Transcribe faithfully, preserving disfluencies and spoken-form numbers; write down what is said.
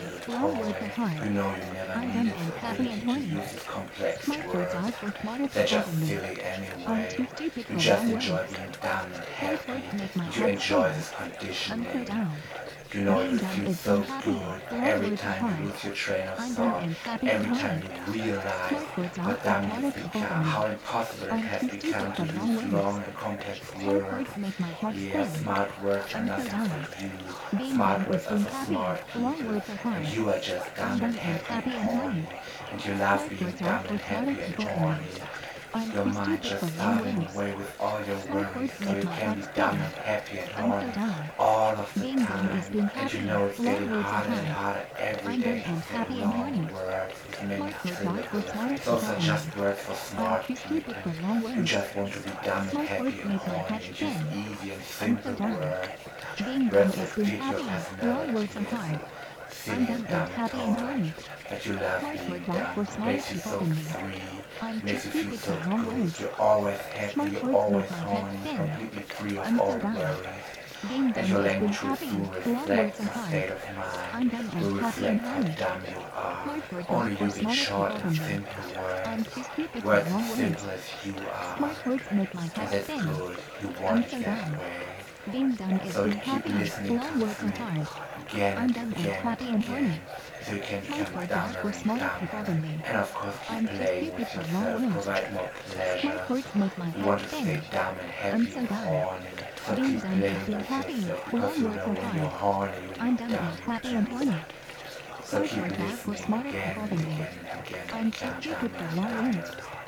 little Long words are toy. hard. You know you never I am needed and the happy ability and to learning. use these complex Smart words are words. for smarter They're just than me. silly I'm anyway. too stupid You for just long enjoy words. being dumb and Smart happy. words make my You heart enjoy swell. this conditioning. I'm so down. You know Being you dumb feel is so unhappy. good Long every words are time you hard. lose your train of I'm dumb thought. and happy Every and time learning. you realize Smart words are how for dumb smarter you've people become, than me. how impossible it I'm has too stupid become for to long use words. long and complex Smart words. words make my heart Yeah, swell. smart words are I'm so nothing down. for you. Being Smart dumb words is are for unhappy. smart Long people. words are hard. And you are just I'm dumb and dumb and happy happy and and learning. horny. And you love Smart being words are dumb for and smarter happy and people than me. horny. I'm Your too mind stupid just for long falling words. away with all your Smart worries, words so make you my can be heart dumb spin. and happy and I'm so horny dumb. all of the Being dumb is time. being And you happy. know it's Long getting words are harder and hard. harder every I'm dumb day. and That happy and long horny. words with many Smart words aren't for syllables. smart It's people also than just me. words for I'm smart too stupid people for long who words. just want to be dumb and Smart words happy and make my head horny and just spin. easy and I'm so simple dumb. words. Being dumb Words is that being fit your happy. Long words are personality hard. as I'm silly dumb and and dumb and happy and toy. horny. That you love Smart being words aren't dumb. for smarter Makes you people so than me. free. I'm too Makes you feel stupid so for long good. words. You're always happy. Smart You're words always make my head horny. spin. Completely free of I'm all so dumb. worries. Being And dumb your is being language will happy. soon Long words reflect are your hard. state of mind. I'm dumb and Will happy and reflect how horny. dumb you are. Smart words Only aren't for using smarter short people and than me. simple words. I'm too stupid for Words long as words. simple as you are. Smart words make my And head that's spin. good. You I'm want so it that dumb. way. Being dumb is So you being keep happy. listening Long to words are me hard. again I'm and dumb and again happy and and horny. again. So you can Smart become words dumber aren't for and smarter people dumber. than me. And of course I'm keep too playing stupid with for long yourself. words. Provide more pleasure. Smart words make my You head want to spin. stay dumb and happy I'm so and dumb. horny. So Being keep dumb is playing being with happy. yourself Long because you words know are when hard. you're horny, you'll I'm be dumb dumb and happy too. and horny. So Smart keep words aren't for listening smarter again people and than me. again and again I'm and too dumb, stupid dumb for and long words. dumber.